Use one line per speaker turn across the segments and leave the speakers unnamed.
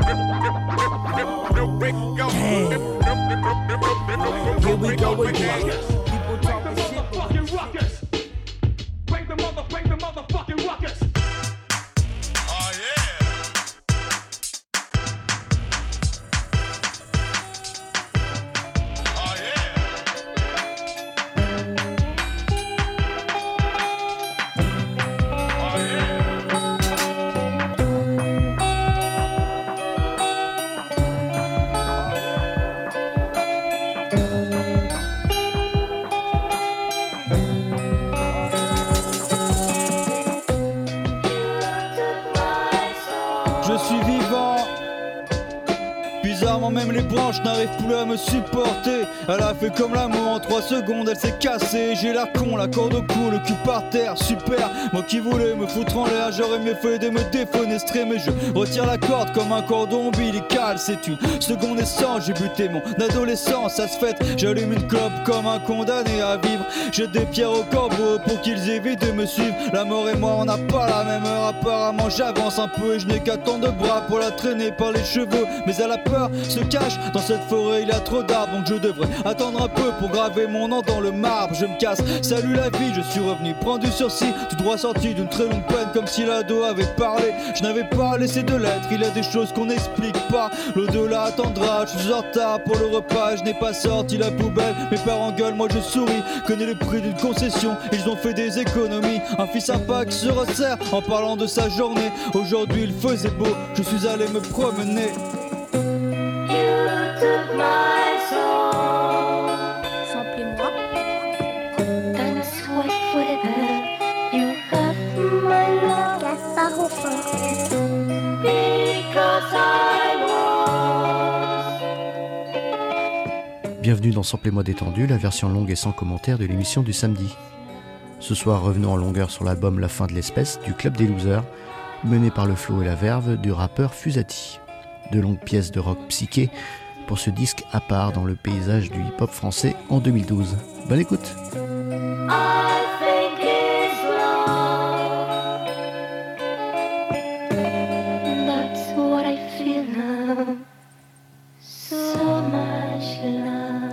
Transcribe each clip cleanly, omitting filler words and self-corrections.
Here we go again. People talking shit.
Motherfucking ruckus. Bring the motherfucking ruckus.
Oh yeah. Oh yeah. Oh yeah.
Je suis vivant. Bizarrement même les branches n'arrivent plus à me supporter. Elle a fait comme l'amour en 3 secondes, elle s'est cassée. J'ai l'air con, la corde au cou, le cul par terre, super. Moi qui voulais me foutre en l'air, j'aurais mieux fait de me défenestrer. Mais je retire la corde comme un cordon ombilical. C'est une seconde essence, j'ai buté mon adolescence. Ça se fête, j'allume une clope comme un condamné à vivre. Jette des pierres aux corbeaux pour qu'ils évitent de me suivre. La mort et moi on n'a pas la même heure. Apparemment j'avance un peu et je n'ai qu'à tant de bras pour la traîner par les cheveux. Mais elle a peur, se cache dans cette forêt, il y a trop d'arbres. Donc je devrais attendre un peu pour graver mon nom dans le marbre. Je me casse, salut la vie, je suis revenu prendre du sursis. Tout droit sorti d'une très longue peine, comme si l'ado avait parlé. Je n'avais pas laissé de lettres, il y a des choses qu'on n'explique pas. L'au-delà attendra, je suis en retard pour le repas. Je n'ai pas sorti la poubelle, mes parents gueulent, moi je souris. Connais le prix d'une concession, ils ont fait des économies. Un fils sympa qui se resserre en parlant de sa journée. Aujourd'hui il faisait beau, je suis allé me promener.
Samplez-moi. Dance what forever. You have my love. Gaspard Hofer. Because I was.
Bienvenue dans Samplez-moi détendu, la version longue et sans commentaire de l'émission du samedi. Ce soir, revenons en longueur sur l'album La fin de l'espèce du Club des Losers, mené par le flow et la verve du rappeur Fusati. De longues pièces de rock psyché pour ce disque à part dans le paysage du hip-hop français en 2012. Bonne écoute.
I think it's love. That's what I feel now. So much love.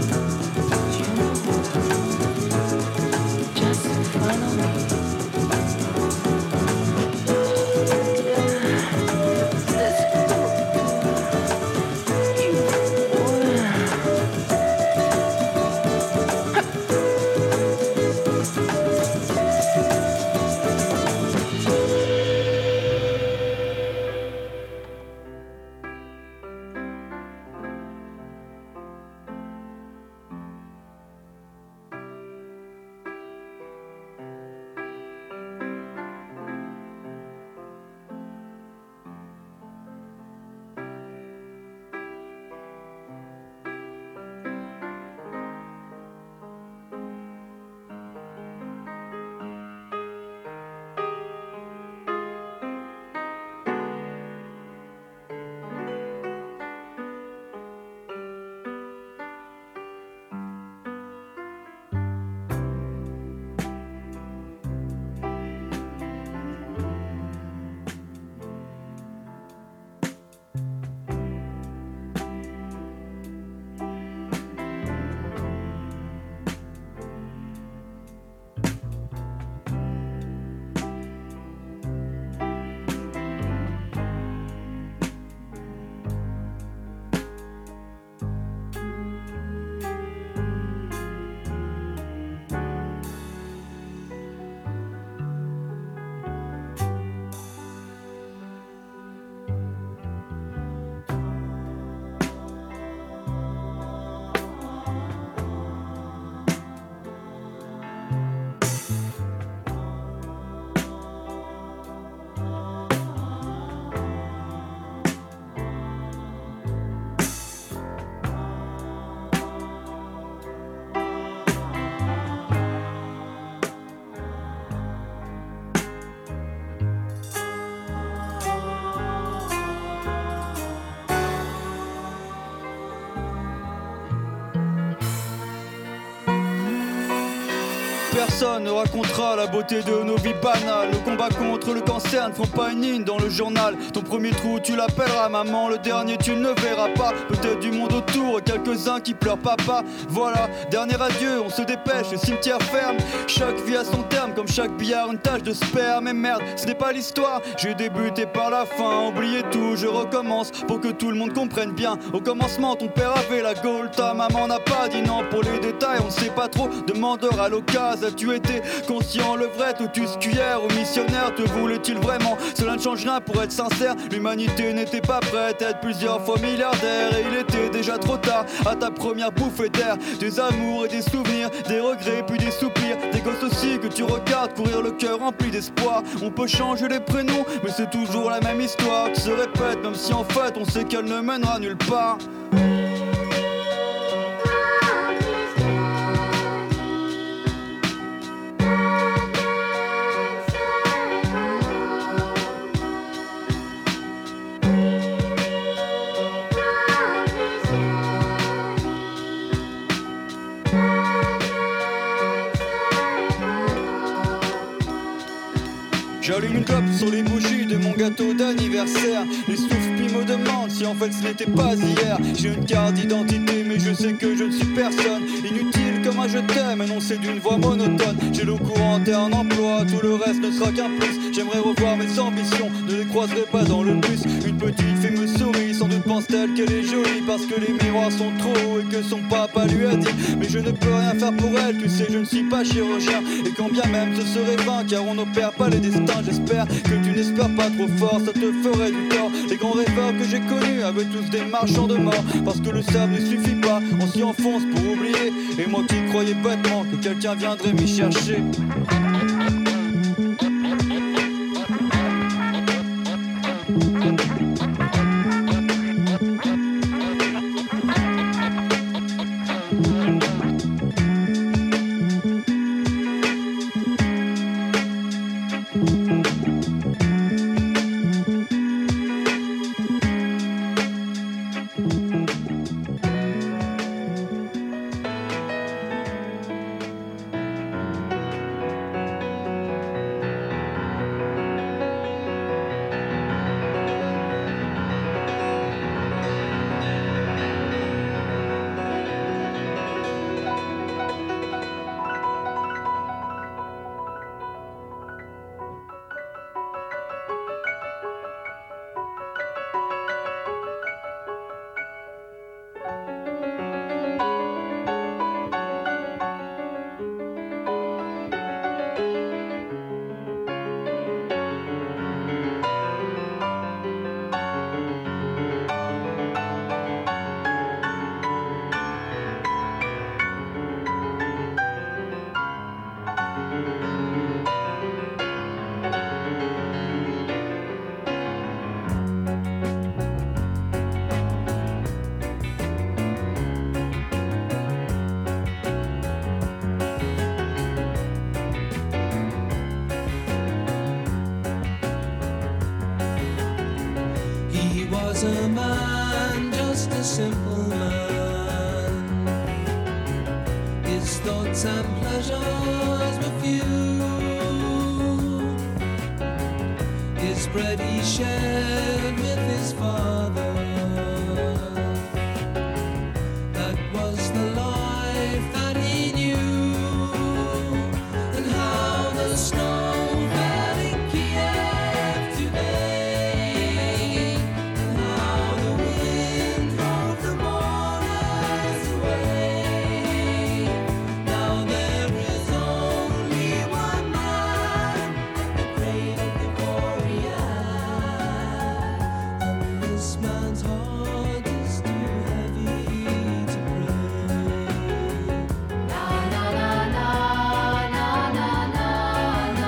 Just follow me.
Personne ne racontera la beauté de nos vies banales. Le combat contre le cancer ne font pas une ligne dans le journal. Ton premier trou tu l'appelleras maman, le dernier tu ne le verras pas. Peut-être du monde autour, quelques-uns qui pleurent papa. Voilà, dernier adieu, on se dépêche, le cimetière ferme. Chaque vie a son terme, comme chaque billard une tache de sperme. Et merde, ce n'est pas l'histoire, j'ai débuté par la fin. Oubliez tout, je recommence pour que tout le monde comprenne bien. Au commencement ton père avait la gaule, ta maman n'a pas dit non. Pour les détails on ne sait pas trop, demandeur à l'occasion. As-tu été conscient, levrette ou tuscuillère ou missionnaire, te voulait-il vraiment? Cela ne change rien pour être sincère, l'humanité n'était pas prête à être plusieurs fois milliardaire. Et il était déjà trop tard à ta première bouffée d'air. Des amours et des souvenirs, des regrets puis des soupirs. Des gosses aussi que tu regardes courir le cœur rempli d'espoir. On peut changer les prénoms mais c'est toujours la même histoire qui se répète, même si en fait on sait qu'elle ne mènera nulle part. J'allume une clope sur les bougies de mon gâteau d'anniversaire. Les souffles me demandent si en fait ce n'était pas hier. J'ai une carte d'identité mais je sais que je ne suis personne. Inutile comme un je t'aime énoncé d'une voix monotone. J'ai le courant et un emploi, tout le reste ne sera qu'un plus. J'aimerais revoir mes ambitions, ne les croiserai pas dans le bus. Une petite fille me sourit, sans doute pense-t-elle qu'elle est jolie parce que les miroirs sont trop hauts et que son papa lui a dit. Mais je ne peux rien faire pour elle, tu sais je ne suis pas chirurgien. Et quand bien même ce serait vain car on n'opère pas les destins. J'espère que tu n'espères pas trop fort, ça te ferait du tort. Les grands rêveurs que j'ai connus avaient tous des marchands de mort. Parce que le sable ne suffit pas, on s'y enfonce pour oublier. Et moi qui croyais bêtement que quelqu'un viendrait m'y chercher.
was a man, just a simple man. His thoughts and pleasures were few. His bread he shared with his father. That was the life that he knew. And how the snow fell in Kiev today, and how the wind drove the mourners away. Now there is only one man at the grave of the warrior, and this man's heart is too heavy to break. Na na na na na na na na.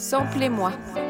Samplez-moi.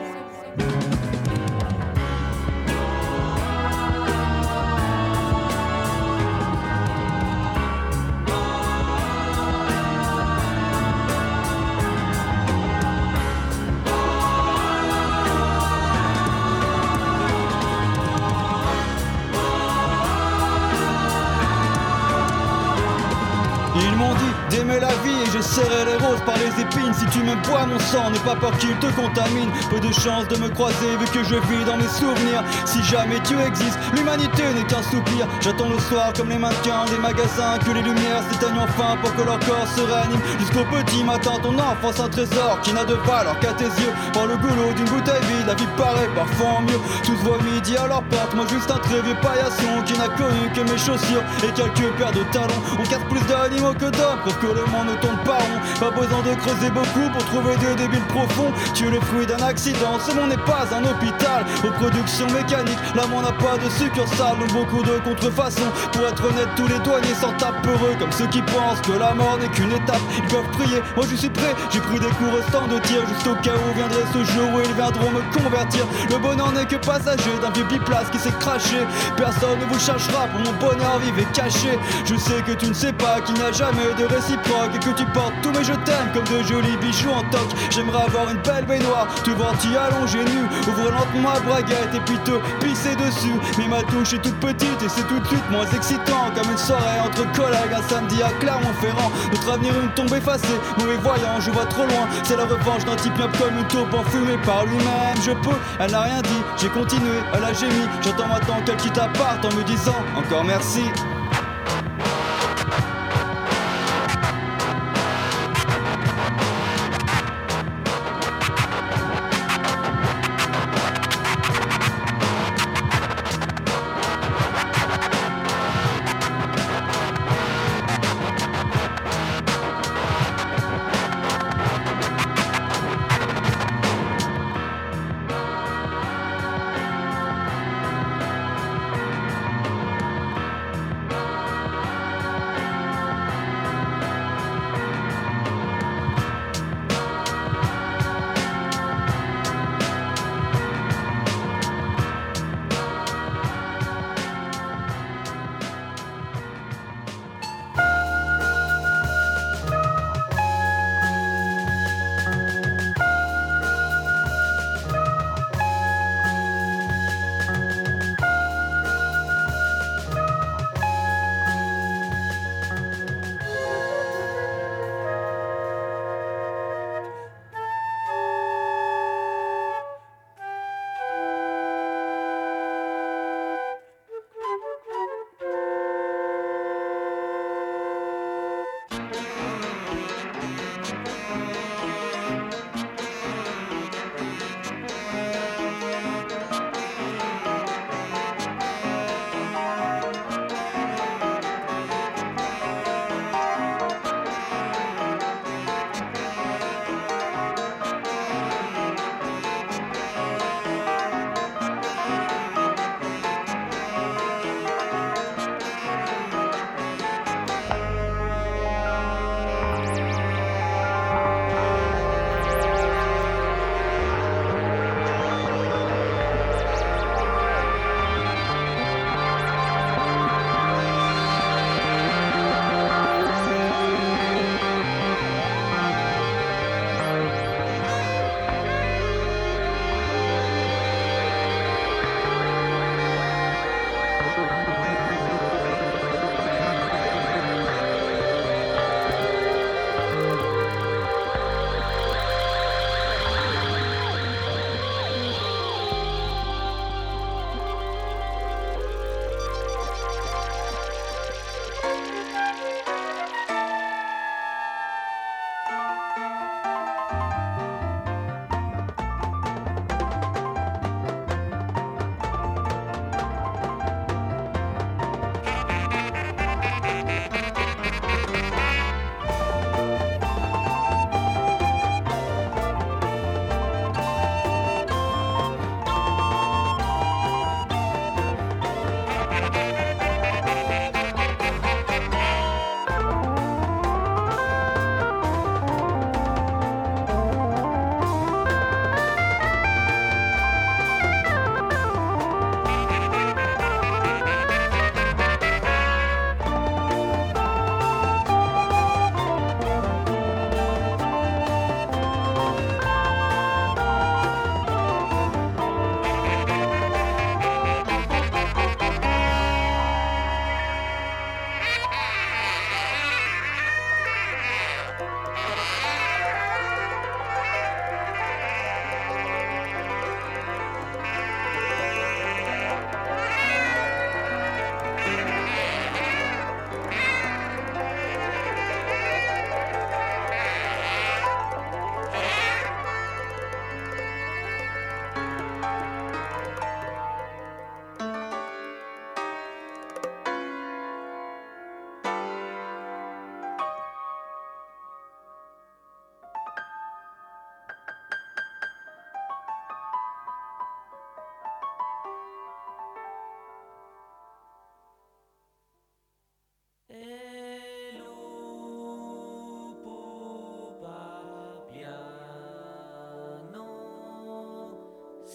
Ils m'ont dit d'aimer la vie et je serrais les roses par les épines. Si tu m'aimes bois mon sang, n'aie pas peur qu'il te contamine. Peu de chance de me croiser vu que je vis dans mes souvenirs. Si jamais Dieu existe, l'humanité n'est qu'un soupir. J'attends le soir comme les mannequins des magasins, que les lumières s'éteignent enfin pour que leur corps se réanime. Jusqu'au petit matin, ton enfance un trésor qui n'a de valeur qu'à tes yeux. Par le goulot d'une bouteille vide, la vie paraît parfois en mieux. Tous voient midi à leur porte, moi juste un très vieux paillasson qui n'a connu que mes chaussures et quelques paires de talons. On casse plus d'animaux que d'hommes, pour que le monde ne tourne pas rond. Pas besoin de creuser beaucoup pour trouver des débiles profonds. Tu es le fruit d'un accident, ce monde n'est pas un hôpital aux productions mécaniques, l'amour n'a pas de succursale. Donc beaucoup de contrefaçons. Pour être honnête, tous les douaniers s'en tapent peureux, comme ceux qui pensent que la mort n'est qu'une étape. Ils peuvent prier, moi je suis prêt. J'ai pris des cours au stand de tir, juste au cas où viendrait ce jour où ils viendront me convertir. Le bonheur n'est que passager d'un vieux biplace qui s'est craché. Personne ne vous cherchera pour mon bonheur, vivez caché. Je sais que tu ne sais pas qu'il n'y a jamais de réciproque et que tu portes tous mes je t'aime comme de jolis bijoux en toc. J'aimerais avoir une belle baignoire, te voir t'y allonger nu, ouvrir lentement ma braguette et puis te pisser dessus. Mais ma touche est toute petite et c'est tout de suite moins excitant, comme une soirée entre collègues un samedi à Clermont-Ferrand. Notre avenir une tombe effacée, mauvais voyant, je vois trop loin. C'est la revanche d'un type bien comme une taupe enfumée par lui-même. Je peux, elle n'a rien dit, j'ai continué, elle a gémi. J'entends maintenant qu'elle quitte à part en me disant encore merci.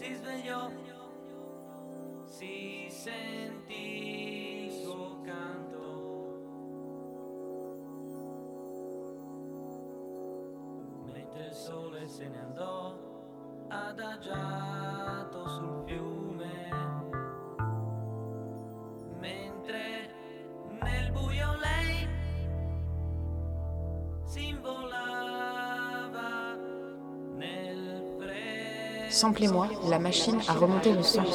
si svegliò, si sentì il suo canto. Mentre il sole se ne andò, adagiato sul fiume, mentre nel buio lei si involava nel freddo.
Samplez-moi la machine à remonter le son.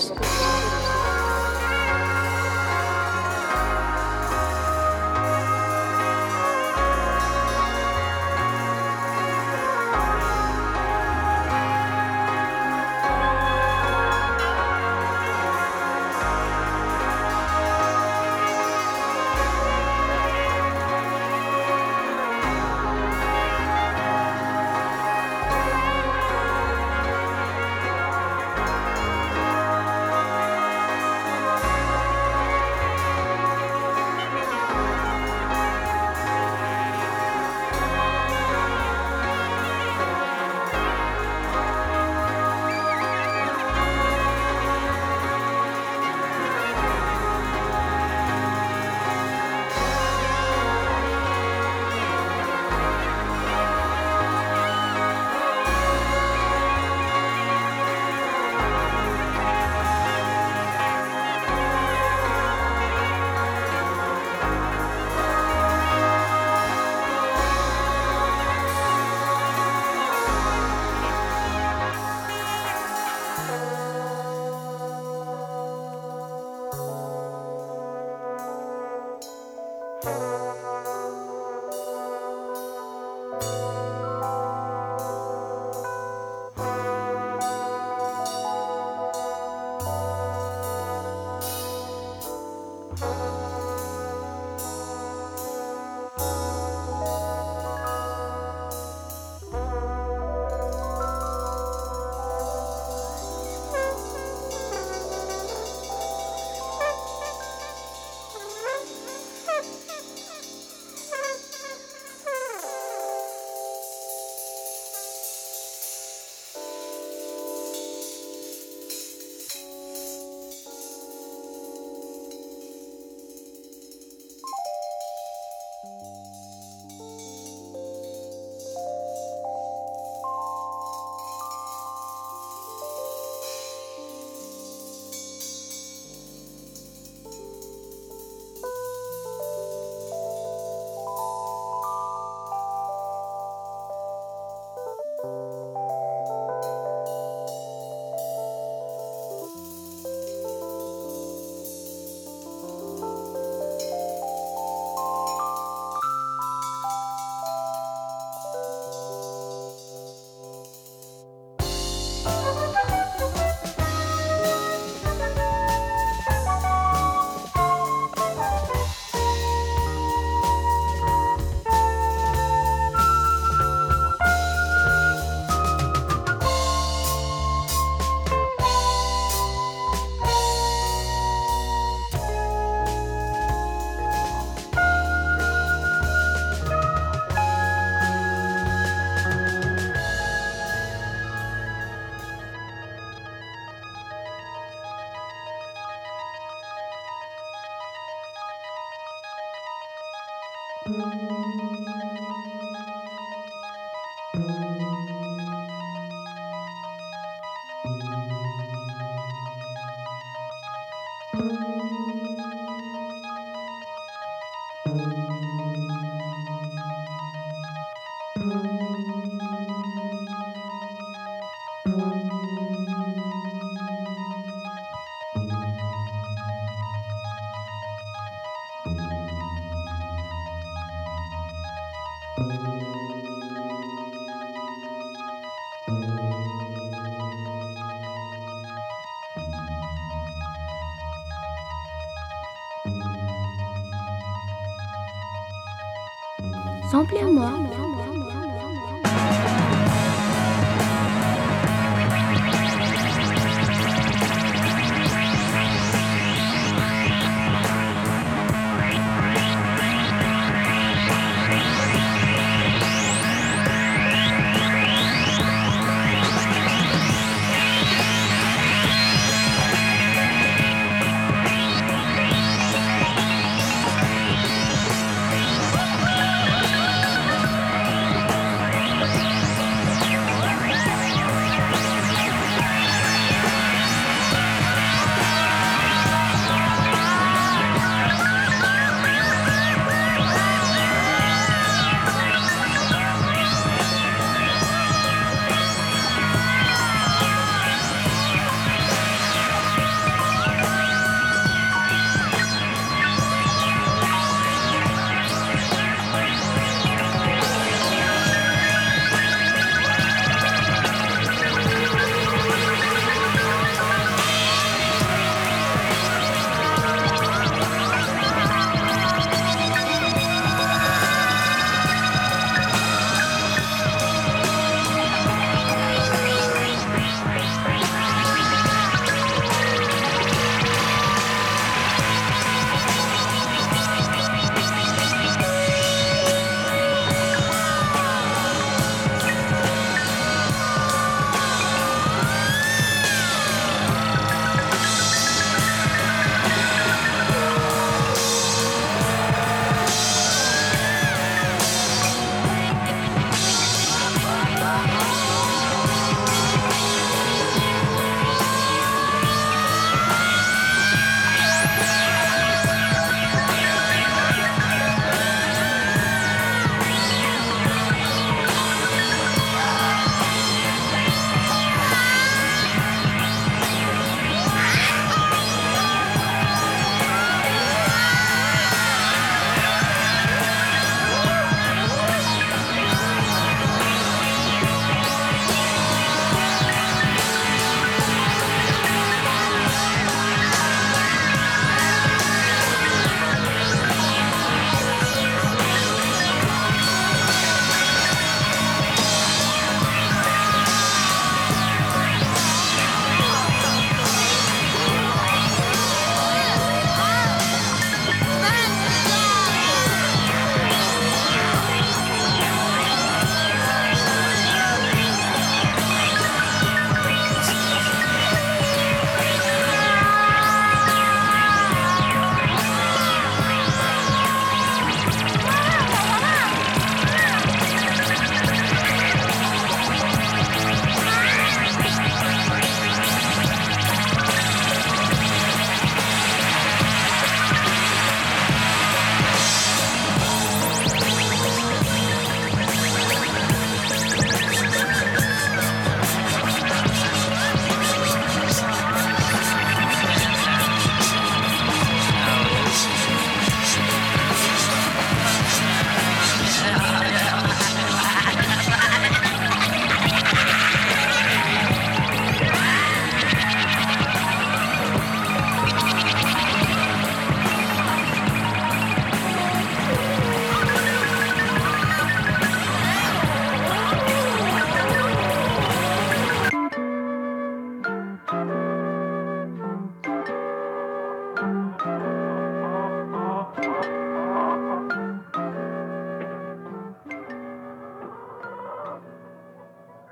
Samplez-moi